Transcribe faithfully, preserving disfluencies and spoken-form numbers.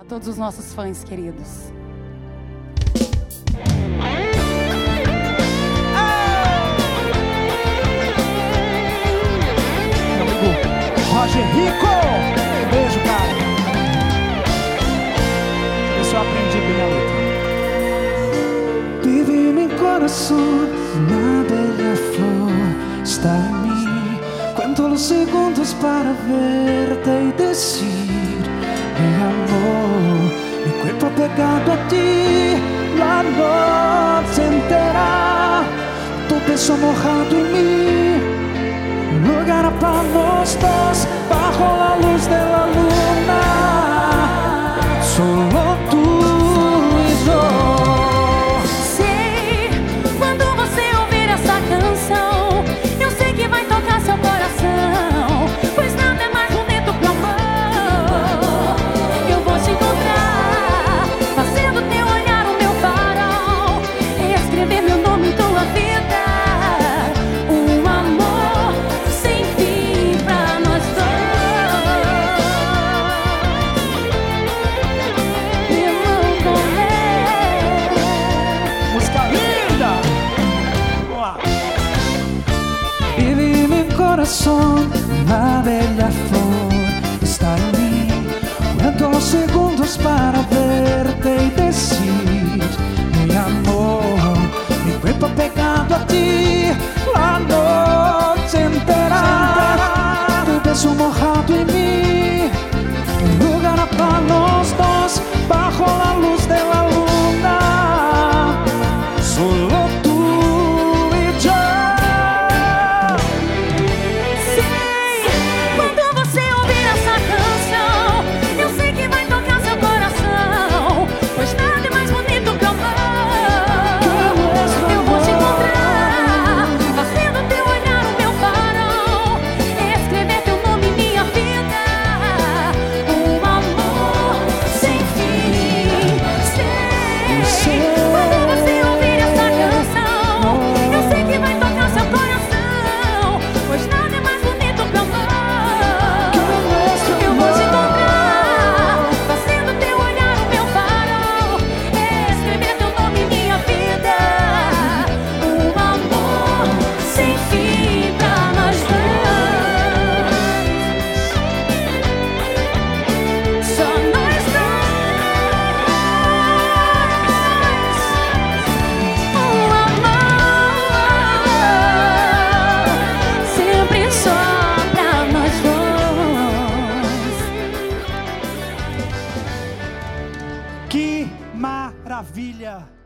todos os nossos fãs queridos. Meu amigo Roger Rico, um beijo, cara. Esse eu aprendi bem a letra. Vive mi corazón, una bella flor está en mí. Cuento los segundos para verte y decir, mi amor, mi cuerpo pegado a ti, la noche entera, tu beso mojado en mí, un lugar para los dos, bajo la luz de la luna, solo tú y yo. Una bella flor está en mí. Cuento los segundos para verte y decir, mi amor, mi cuerpo pegado a ti, la noche entera, tu beso mojado en mí, un lugar para los dos, bajo la luz de la luna, solo tú. Que maravilha!